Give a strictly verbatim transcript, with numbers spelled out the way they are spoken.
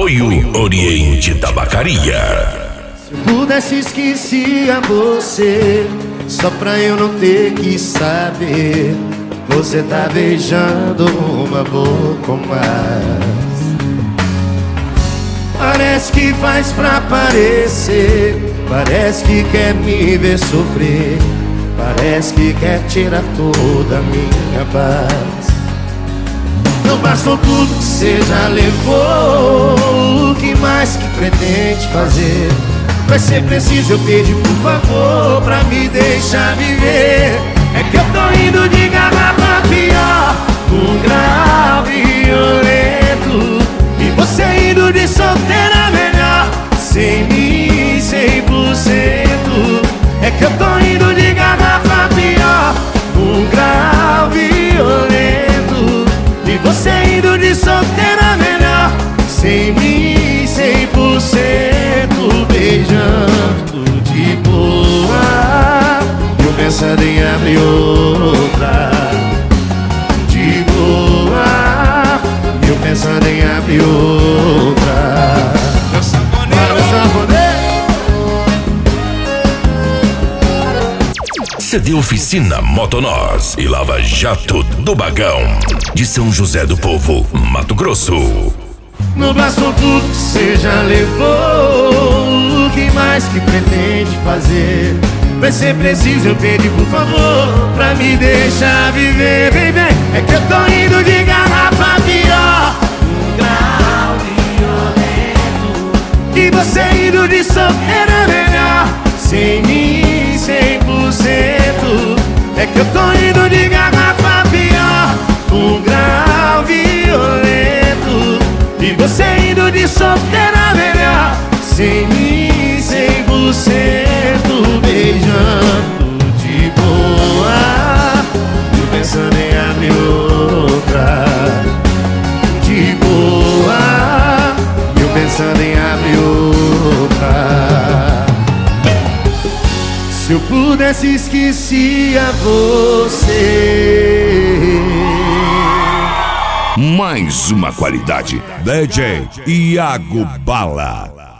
Apoio Oriente Tabacaria. Se eu pudesse esquecia você, só pra eu não ter que saber. Você tá beijando uma boca mais. Parece que faz pra parecer, parece que quer me ver sofrer, parece que quer tirar toda a minha paz. Não bastou tudo que você já levou, o que mais que pretende fazer? Vai ser preciso eu pedir por favor pra me deixar viver. É que eu tô indo de garrafa pior, um grau violento, e você indo de solteira melhor, sem mim, cem por cento. É que eu tô indo de garrafa pior, um grau violento, e você indo de solteira melhor, sem mim, cem por cento. Beijando de boa, eu pensando em abrir outra. De boa, eu pensando em abrir outra. Meu sanfoneiro, meu sanfoneiro. C D Oficina Motonós e Lava Jato do Bagão, de São José do Povo, Mato Grosso. Não bastou tudo que você já levou, o que mais que pretende fazer? Vai ser preciso eu pedir por favor pra me deixar viver. Vem, vem, é que eu tô indo de garrafa pior, um grau violento, e você indo de solteira melhor, sem mim, cem por cento. É que eu tô indo de garrafa pior, um grau violento, e você indo de solteira melhor, sem mim, cem por cento. Beijando de boa, eu pensando em abrir outra. De boa, eu pensando em abrir outra. Se eu pudesse esquecia você. Mais uma qualidade. D J Iago Bala.